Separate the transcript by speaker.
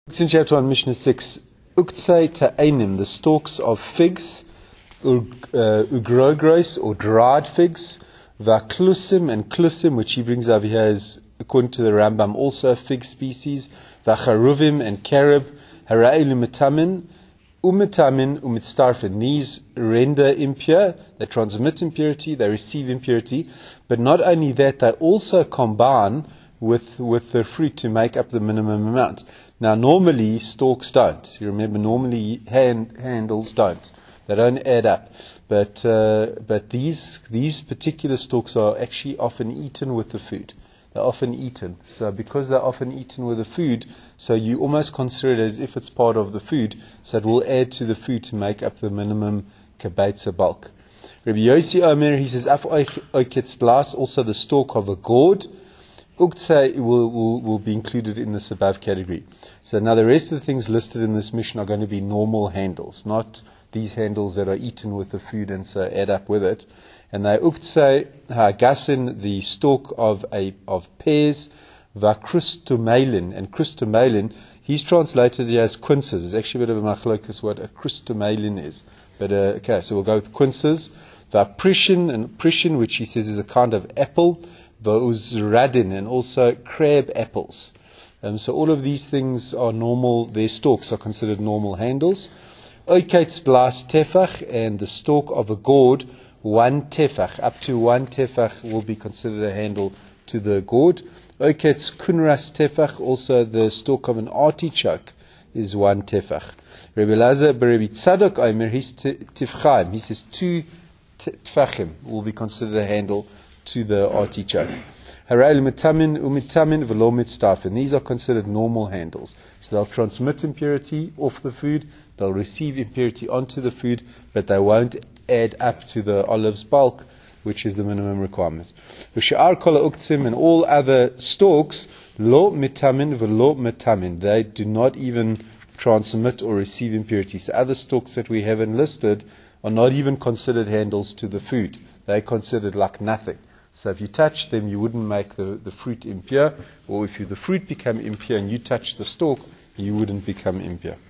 Speaker 1: It's in chapter 1, Mishnah 6. Uktsei ta'ainim, the stalks of figs, ugrogros, or dried figs, va'klusim, and klusim, which he brings over here is, according to the Rambam, also a fig species, va'charuvim, and carob, hara'il umetamin, umitztarfin. These render impure, they transmit impurity, they receive impurity, but not only that, they also combine with the fruit to make up the minimum amount. Now, normally stalks don't. You remember, normally handles don't. They don't add up. But these particular stalks are actually often eaten with the food. They're often eaten. So because they're often eaten with the food, so you almost consider it as if it's part of the food. So it will add to the food to make up the minimum kabeitza bulk. Rabbi Yossi Omer, he says, Af oiketz glas, also the stalk of a gourd. Uktsei will be included in this above category. So now the rest of the things listed in this mission are going to be normal handles, not these handles that are eaten with the food and so add up with it. And they uktsei ha'gasin, the stalk of pears, va'krustomalin, and krustomalin, he's translated as quinces. It's actually a bit of a machlokas what a krustomalin is. But okay, so we'll go with quinces. Va'prishin, and prishin, which he says is a kind of apple. Va'uzradin, and also crab apples. So all of these things are normal, their stalks are considered normal handles. Oiketz glas tefach, and the stalk of a gourd, 1 tefach, up to 1 tefach will be considered a handle to the gourd. Oiketz kunras tefach, also the stalk of an artichoke is 1 tefach. Rebbe Lazar Berebi Tzadok Omer, he's tifchaim, he says 2 tefachim will be considered a handle to the artichoke. Hara'il metamin umitamin v'lo mitztarfin. These are considered normal handles. So they'll transmit impurity off the food, they'll receive impurity onto the food, but they won't add up to the olive's bulk, which is the minimum requirement. V'sha'ar kol ha'uktzim, and all other stalks, lo mitamin v'lo metamin. They do not even transmit or receive impurity. So other stalks that we haven't listed are not even considered handles to the food. They're considered like nothing. So if you touch them, you wouldn't make the fruit impure, or if the fruit become impure and you touch the stalk, you wouldn't become impure.